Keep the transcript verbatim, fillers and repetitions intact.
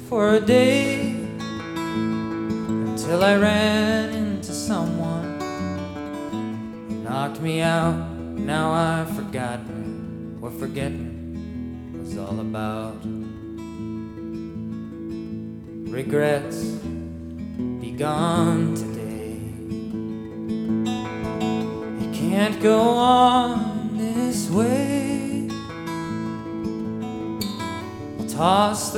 for a day, until I ran into someone who knocked me out. Now I've forgotten what forgetting was all about. Regrets be gone today. You can't go on this way. I'll toss the